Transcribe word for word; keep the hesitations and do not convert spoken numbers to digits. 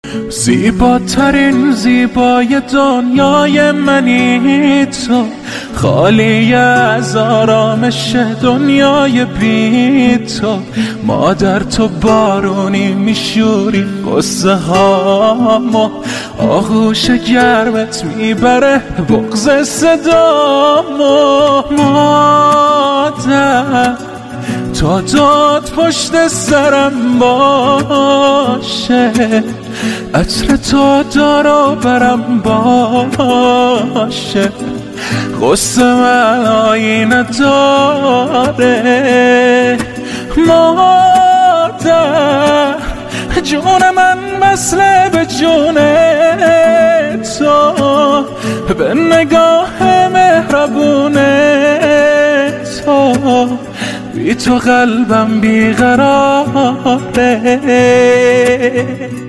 زیباترین زیبای دنیای منی تو، خالی از آرامش دنیای بی تو. مادر تو بارونی میشوری قصه هامو، آغوش گرمت میبره بغض صدامو. مادر تا داد پشت سرم باشه، عطر تا دارا برم باشه. غصه من آینه داره. مادر جون من مثل به جون تو، به نگاه مهربون تو. بی تو قلبم بیقراره.